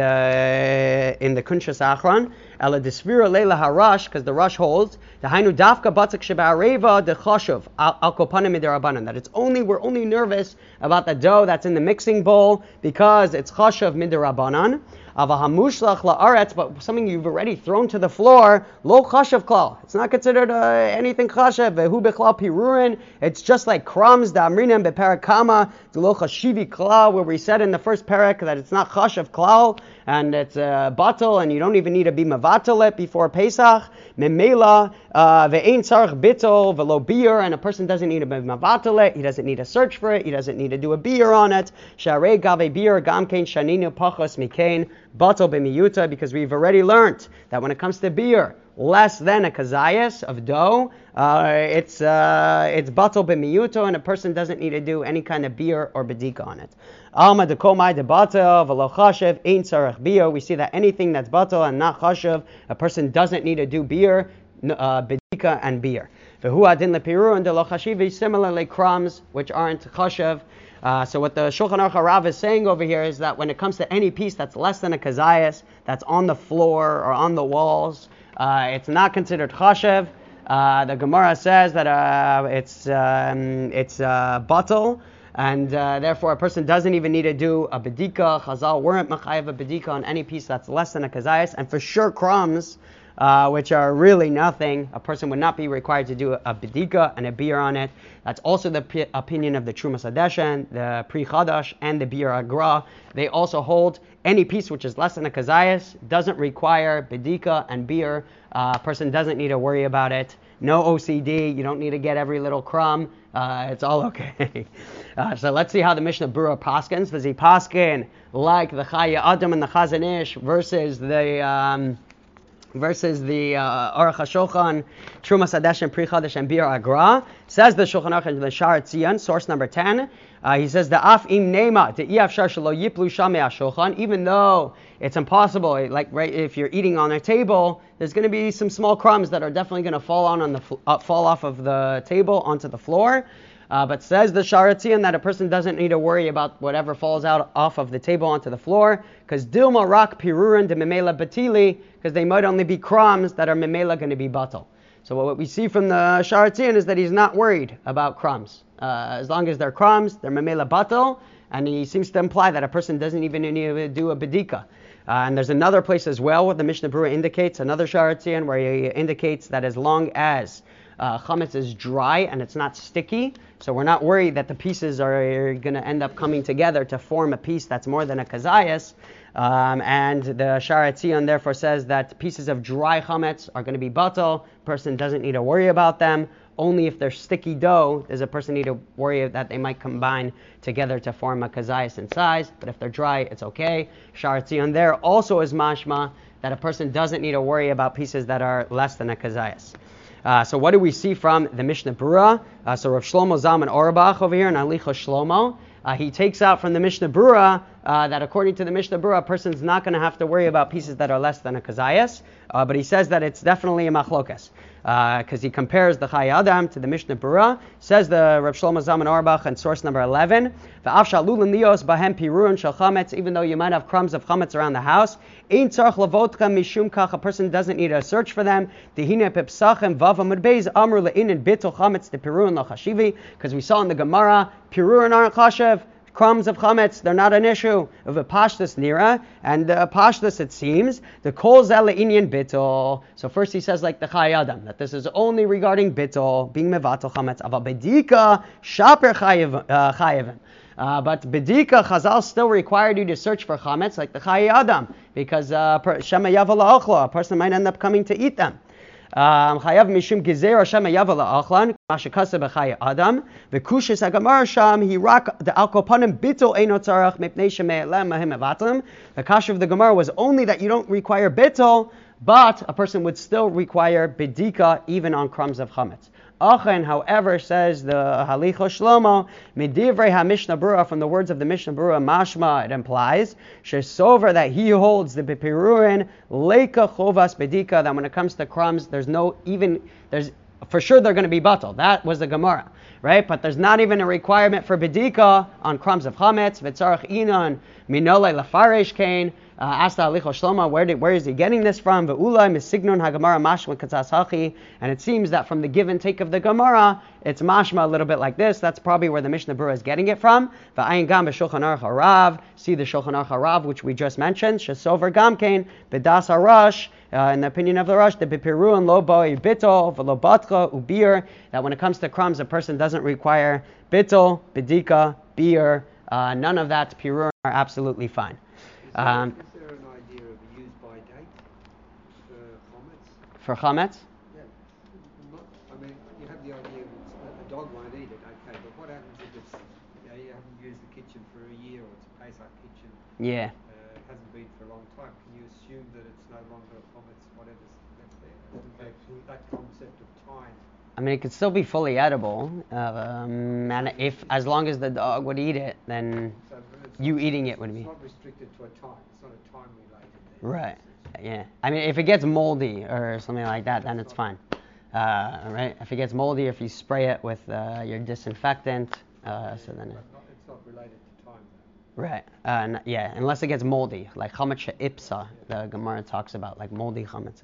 the in the Kunshas Achron, Ela Disvira Leila Harash, because the Rush holds the Hainu Dafka Batzak Shebareva de Choshuv Al Kopanim Midirabanan, that it's only we're only nervous about the dough that's in the mixing bowl because it's Choshuv Midirabanan. Avahamushlach la'aretz, but something you've already thrown to the floor, lo chashav klal. It's not considered uh, anything chashav. Vehu bechlal pirurin. It's just like crumbs. Da'amrinam beparakama lo chashivi klal, where we said in the first parak that it's not chashav klal and it's a uh, bottle, and you don't even need to be mevatel it before Pesach. Memela ve'ein tzarich bitol velo beer, and a person doesn't need to be mevatel it. He doesn't need to search for it. He doesn't need to do a beer on it. Sharei gave beer gamkein shaninu pachos mikein. Batal b'miyuta, because we've already learned that when it comes to beer, less than a kazayas of dough, uh, it's uh, it's batal b'miyuta, and a person doesn't need to do any kind of beer or bedika on it. Alma dekomai de batal v'lo chashev ein tzarech beer. We see that anything that's batal and not chashev, a person doesn't need to do beer, uh, bedika and beer. V'hu adin lepirur and de lo chashiv, similarly crumbs which aren't chashev. Uh, so what the Shulchan Aruch Harav is saying over here is that when it comes to any piece that's less than a kazayas, that's on the floor or on the walls, uh, it's not considered chashev. Uh, the Gemara says that uh, it's um, it's uh, batal, and uh, therefore a person doesn't even need to do a bedika. Chazal weren't mechayev a bedika on any piece that's less than a kazayas, and for sure crumbs, Uh, which are really nothing, a person would not be required to do a, a bedika and a beer on it. That's also the p- opinion of the Trumas Hadeshen, the Pri Chadash, and the Bir Agra. They also hold any piece which is less than a kazayas doesn't require bedika and beer. A uh, person doesn't need to worry about it. No O C D. You don't need to get every little crumb. Uh, it's all okay. uh, so let's see how the Mishnah Berurah paskins. Does he paskin like the Chaya Adam and the Chazon Ish versus the Um, versus the uh, Aruch HaShulchan, Trumas Hadeshen, Pri Chadash, and Bir Agra? Says the Shulchan Aruch in the Sha'ar Tzion, source number ten. Uh, he says the Af im Nema the Iafshar Shelo Yiplu Shamei HaShulchan. Even though it's impossible, like right, if you're eating on a table, there's going to be some small crumbs that are definitely going to fall on on the uh, fall off of the table onto the floor. Uh, but says the Sha'ar Tzion that a person doesn't need to worry about whatever falls out off of the table onto the floor, because Dilma Rak Pirurin de Memela Batili, because they might only be crumbs that are Memela going to be batal. So what we see from the Sha'ar Tzion is that he's not worried about crumbs. Uh, as long as they're crumbs, they're Memela batal, and he seems to imply that a person doesn't even need to do a bedika. Uh, and there's another place as well where the Mishnah Berurah indicates, another Sha'ar Tzion, where he indicates that as long as Uh, chametz is dry and it's not sticky, so we're not worried that the pieces are going to end up coming together to form a piece that's more than a kazayas. Um, and the Sha'ar Tzion therefore says that pieces of dry chametz are going to be batal. Person doesn't need to worry about them. Only if they're sticky dough does a person need to worry that they might combine together to form a kazayas in size. But if they're dry, it's okay. Sha'ar Tzion there also is mashma that a person doesn't need to worry about pieces that are less than a kazayas. Uh, so what do we see from the Mishnah Berurah? Uh, so Rav Shlomo Zalman Auerbach over here in Alicha Shlomo, uh, he takes out from the Mishnah Berurah uh, that according to the Mishnah Berurah, a person's not going to have to worry about pieces that are less than a kazayas, uh, but he says that it's definitely a machlokas, because uh, he compares the Chai Adam to the Mishnah Berurah. Says the Rav Shlomo Zalman Auerbach in source number eleven, V'af shalulim lios bahem pirurun shel chametz, even though you might have crumbs of chametz around the house, ein tzarich lavotka mishum kach, a person doesn't need to search for them. Dehine pepsachem vav amud beis amru le'inin bitul chametz de pirurun lo chashivi, because we saw in the Gemara, pirurun aren't chashev, crumbs of chametz, they're not an issue of a pashtus nira, and uh, pashtus it seems the kol zeh le'inyan bitol. So first he says like the Chai Adam that this is only regarding bitol being mevatel chametz, aval bedika shaper chayevim. Uh, but bedika, Chazal still required you to search for chametz like the Chai Adam, because shema yavala ochla, a person might end up coming to eat them. Chayav mishum gezer shema yavala ochlan, mashakasa b'Chai Adam. V'kushis hagamar sham he rak the alkopanim bitol eino tzarach mipnei sheme'elem mahim evatim. The kasha of the Gemara was only that you don't require bitol, but a person would still require bedika even on crumbs of chametz. Achen, however, says the Halicho Shlomo, Midivrei HaMishnah Berurah, from the words of the Mishnah Berurah, mashma, it implies, shesover, that he holds the bepirurin, leika chovas bedika, that when it comes to crumbs, there's no even, there's, for sure they're going to be batal. That was the Gemara, right? But there's not even a requirement for bedika on crumbs of chametz, v'tzarach inan, minole lafaresh kain. Uh, asked Halicho Shlomo, where did, where is he getting this from? Ve'ulai misignon haGemara mashma katzas hachi, and it seems that from the give and take of the Gemara, it's mashma a little bit like this. That's probably where the Mishnah Berurah is getting it from. Ve'ayin gam b'Shulchan Aruch Harav, see the Shulchan Aruch Harav, which we just mentioned. Shesover gamkein b'das harash, uh, in the opinion of the Rush, the bepiruin lo boi bitol v'lo batcha ubir, that when it comes to crumbs, a person doesn't require bitol, bedika, beer, uh, none of that piruin are absolutely fine. Um, Is there an idea of a use-by date for chametz? For chametz? Yeah. Not, I mean, you have the idea that a dog won't eat it, okay, but what happens if it's, you know, you haven't used the kitchen for a year, or it's a Pesach kitchen, Yeah. uh, it hasn't been for a long time? Can you assume that it's no longer a chametz, whatever's left there? That, that concept of time. I mean, it could still be fully edible, um, and if, as long as the dog would eat it, then So it's you not, eating it would it's be. not restricted to a time. It's not a time related there. Right. Yeah. I mean, if it gets moldy or something like that, then it's fine. Uh, right? If it gets moldy, if you spray it with uh, your disinfectant, uh, so then. It, But not, it's not related to time though. right. Uh, n- yeah. Unless it gets moldy, like chametz ipsa, the Gemara talks about, like moldy chametz.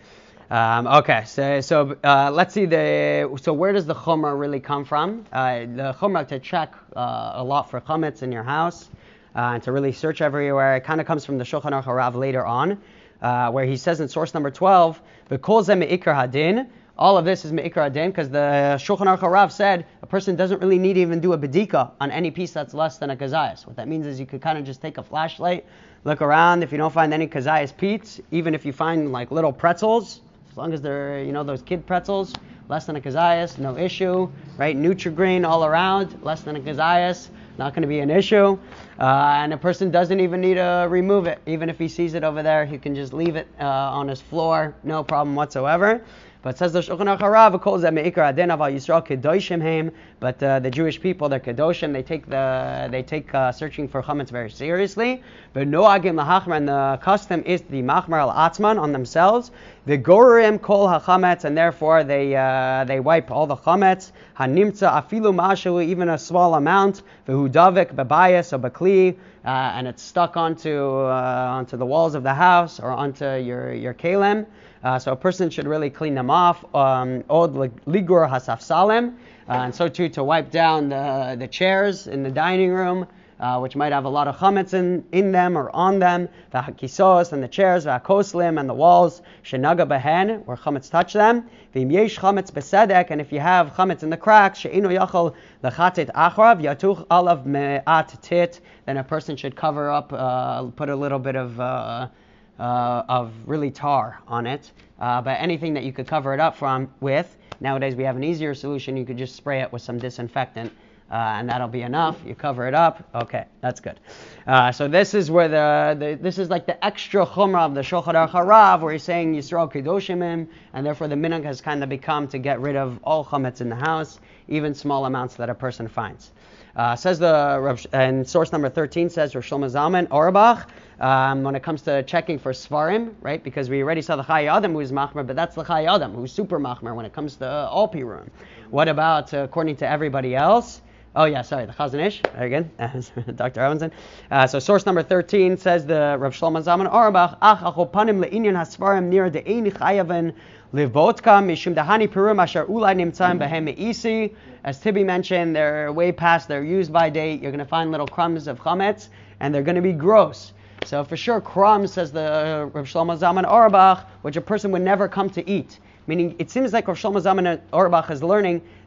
Um, okay, so so uh, let's see the so where does the chumrah really come from? Uh, the chumrah to check uh, a lot for chametz in your house uh, and to really search everywhere. It kind of comes from the Shulchan Aruch Harav later on, uh, where he says in source number twelve, "V'kol ze meikar hadin." All of this is meikar hadin because the Shulchan Aruch Harav said a person doesn't really need to even do a bedika on any piece that's less than a kazayas. What that means is you could kind of just take a flashlight, look around. If you don't find any kazayas peats, even if you find like little pretzels. As long as they're, you know, those kid pretzels, less than a kazayas, no issue, right? Nutri-Grain all around, less than a kazayas, not going to be an issue. Uh, and a person doesn't even need to remove it. Even if he sees it over there, he can just leave it uh, on his floor, no problem whatsoever. But it says the Shulchan Aruch Harav calls that meikar hadin aval Yisrael kedoshim heim. But uh, the Jewish people, they're kedoshim. They take the they take uh, searching for chametz very seriously. But noagim lahachmer, and the custom is the machmer al atzman on themselves. The gorim kol hachametz, and therefore they uh, they wipe all the chametz. Hanimtza afilu mashu, even a small amount. V'hu davik bebayis or bekli, uh, and it's stuck onto uh, onto the walls of the house or onto your your kalem. Uh, so a person should really clean them off. Um, Od ligur hasafsalem, and so too to wipe down the the chairs in the dining room, uh, which might have a lot of chametz in, in them or on them. The hakisos and the chairs, the hakoslim and the walls, shenaga behen, where chametz touch them. V'im yesh chametz besedek, and if you have chametz in the cracks, she'ino yachol lechatet achrav yatuch alav me'at tit, then a person should cover up, uh, put a little bit of. Uh, Uh, of really tar on it, uh, but anything that you could cover it up from with. Nowadays we have an easier solution. You could just spray it with some disinfectant, uh, and that'll be enough. You cover it up. Okay, that's good. Uh, so this is where the, the this is like the extra chumrah of the Shulchan Aruch Harav, where he's saying Yisrael kedoshim, and therefore the minhag has kind of become to get rid of all chametz in the house, even small amounts that a person finds. Uh, says the and source number thirteen says Rosh Shlomo Zalman Auerbach. Um, when it comes to checking for Svarim, right? Because we already saw the Chai Adam who's Machmer, but that's the Chai Adam who's super Machmer when it comes to uh, all Piruim. What about, uh, according to everybody else? Oh yeah, sorry, the Chazon Ish, again, Doctor Evanson. Uh, so source number thirteen says the Rav Shlomo Zalman Auerbach, Ach achopanim le'inyan hasvarim nir de'ein chayaven livbotka mishum dahani piruim asher ulai nimtzayim behem me'isi. As Tibi mentioned, they're way past their used by date. You're going to find little crumbs of chametz, and they're going to be gross. So for sure, crumbs, says the uh, Rav Shlomo Zalman Auerbach, which a person would never come to eat. Meaning, it seems like Rav Shlomo Zalman Auerbach is learning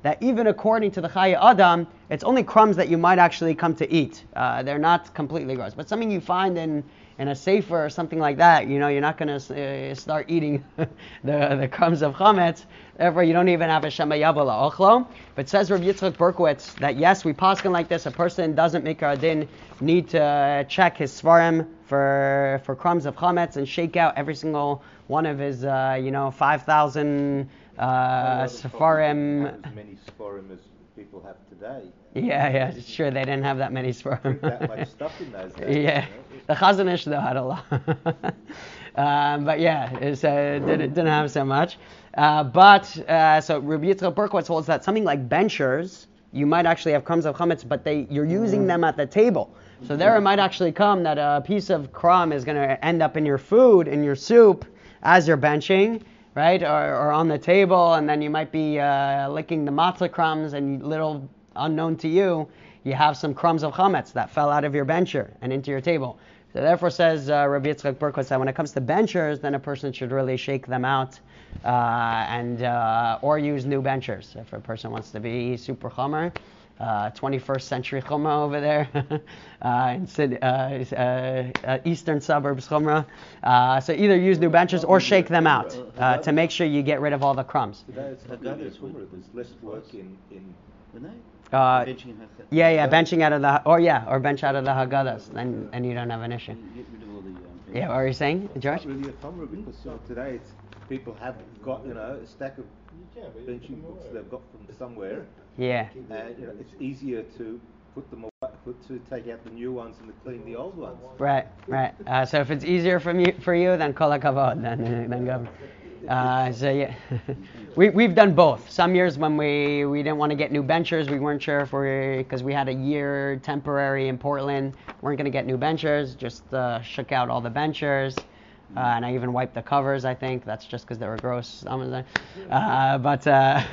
that even according to the Chaya Adam, it's only crumbs that you might actually come to eat. Uh, they're not completely gross. But something you find in, in a sefer or something like that, you know, you're not going to uh, start eating the, the crumbs of chametz. Therefore, you don't even have a shema yavo la'ochlo. But says Rabbi Yitzchak Berkowitz that yes, we paskin like this. A person doesn't make a din need to check his svarim for for crumbs of chametz and shake out every single one of his, uh, you know, five thousand uh, sefarim. As many sefarim as people have today. Yeah, yeah, sure. They didn't have that many sefarim. That much stuff in those days. Yeah, you know? the Chazon Ish though had a lot. um, but yeah, it uh, didn't, didn't have so much. Uh, but uh, so Rabbi Yitzchak Berkowitz holds that something like benchers, you might actually have crumbs of chametz, but they you're using them at the table. So there it might actually come that a piece of crumb is going to end up in your food, in your soup, as you're benching, right, or, or on the table, and then you might be uh, licking the matzah crumbs, and little unknown to you, you have some crumbs of chametz that fell out of your bencher and into your table. So therefore says uh, Rabbi Yitzchak Berkowitz that when it comes to benchers, then a person should really shake them out uh, and uh, or use new benchers. If a person wants to be super chomer, uh, twenty-first century chumrah over there uh, in Sid, uh, uh, uh, eastern suburbs chumrah. Uh, so either use new benchers or shake them out uh, to make sure you get rid of all the crumbs. Today it's Haggadah's chumrah. There's less work in in. Uh, yeah, yeah, benching out of the, or yeah, or bench out of the Haggadahs, then and you don't have an issue. Yeah, what are you saying, George? It's not really a chumrah because uh, today it's, people have got, you know, a stack of Yeah, but you benching can books away. they've got from somewhere. Yeah. And you know, it's easier to put them away, put to take out the new ones and to clean the old ones. Right, right. Uh, so if it's easier for you, for you, then kol hakavod, then then go. Uh, so yeah, we we've done both. Some years when we, we didn't want to get new benchers, we weren't sure if we because we had a year temporary in Portland, weren't going to get new benchers. Just uh, shook out all the benchers, uh, and I even wiped the covers. I think that's just because they were gross. Uh, but uh,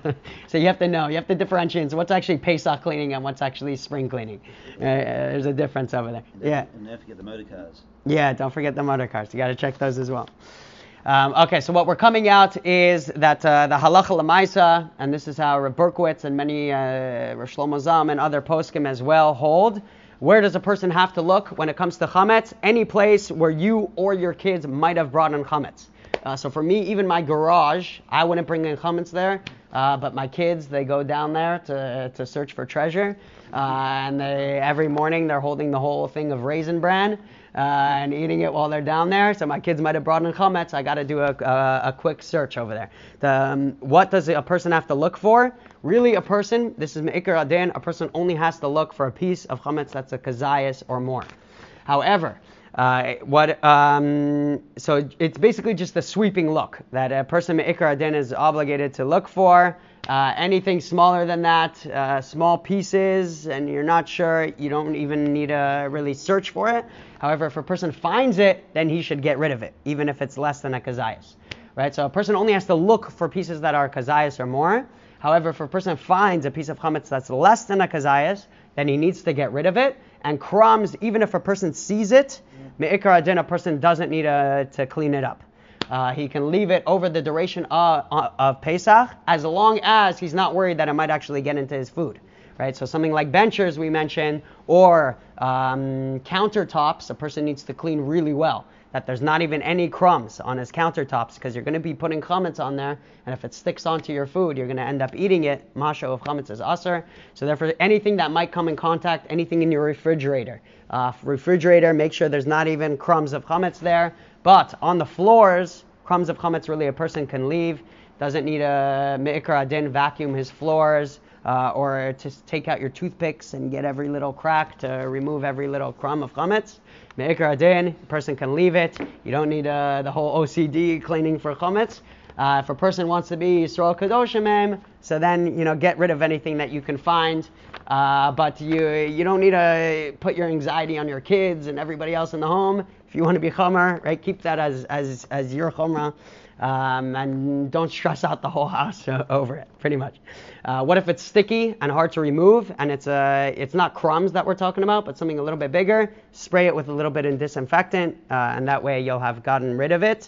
so you have to know, you have to differentiate. So what's actually Pesach cleaning and what's actually spring cleaning? Uh, there's a difference over there. Yeah. And don't forget the motor cars. Yeah, don't forget the motor cars. You got to check those as well. Um, okay, so what we're coming out is that uh, the halacha lemaisa, and this is how Reb Berkowitz and many uh, Rosh Shlomo Zalman and other poskim as well hold. Where does a person have to look when it comes to chametz? Any place where you or your kids might have brought in chametz. Uh, so for me, even my garage, I wouldn't bring in chametz there, uh, but my kids, they go down there to to search for treasure, uh, and they, every morning they're holding the whole thing of Raisin Bran. Uh, and eating it while they're down there. So my kids might have brought in chametz. I got to do a, a, a quick search over there. The, um, what does a person have to look for? Really, a person, this is me'ikar adin, a person only has to look for a piece of chametz that's a kazayas or more. However, uh, what um, so it's basically just a sweeping look that a person me'ikar adin is obligated to look for. Uh, anything smaller than that, uh, small pieces, and you're not sure, you don't even need to really search for it. However, if a person finds it, then he should get rid of it, even if it's less than a kazayas. Right? So a person only has to look for pieces that are kazayas or more. However, if a person finds a piece of chametz that's less than a kazayas, then he needs to get rid of it. And crumbs, even if a person sees it, me'ikar adin, a person doesn't need a, to clean it up. Uh, he can leave it over the duration of, of Pesach as long as he's not worried that it might actually get into his food. Right? So something like benchers we mentioned, or um, countertops, a person needs to clean really well. That there's not even any crumbs on his countertops, because you're going to be putting chametz on there, and if it sticks onto your food, you're going to end up eating it. Masha of chametz is aser. So therefore, anything that might come in contact, anything in your refrigerator, uh, refrigerator, make sure there's not even crumbs of chametz there. But on the floors, crumbs of chametz really a person can leave. Doesn't need a me'ikar adin vacuum his floors. Uh, or to take out your toothpicks and get every little crack to remove every little crumb of chametz. Me'ikar adin, a person can leave it. You don't need uh, the whole O C D cleaning for chametz. Uh, if a person wants to be Yisrael Kadoshim Mem, so then, you know, get rid of anything that you can find. Uh, but you you don't need to put your anxiety on your kids and everybody else in the home. If you want to be chomer, right, keep that as as as your chomra. Um, and don't stress out the whole house uh, over it, pretty much. Uh, what if it's sticky and hard to remove, and it's uh, it's not crumbs that we're talking about, but something a little bit bigger? Spray it with a little bit of disinfectant, uh, and that way you'll have gotten rid of it.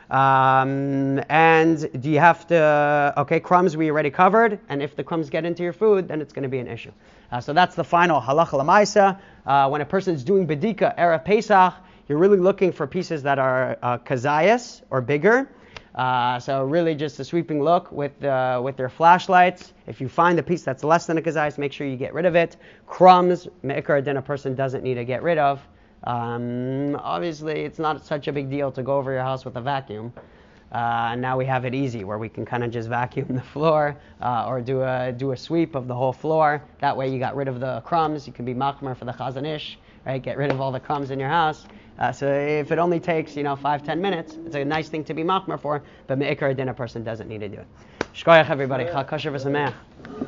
Um, and do you have to, okay, crumbs we already covered, and if the crumbs get into your food, then it's going to be an issue. Uh, so that's the final halacha l'maisa. Uh, when a person is doing bedika erev Pesach, you're really looking for pieces that are uh, kazayas or bigger. Uh, so really just a sweeping look with uh, with their flashlights. If you find a piece that's less than a kazayas, make sure you get rid of it. Crumbs, me'ikar din, a person doesn't need to get rid of. Um, obviously, it's not such a big deal to go over your house with a vacuum. Uh, and now we have it easy, where we can kind of just vacuum the floor uh, or do a do a sweep of the whole floor. That way, you got rid of the crumbs. You can be machmer for the Chazon Ish, right? Get rid of all the crumbs in your house. Uh, so if it only takes, you know, five ten minutes, it's a nice thing to be machmer for. But me'ikar din, a person doesn't need to do it. Shkoyach, everybody. Chag kosher v'sameach.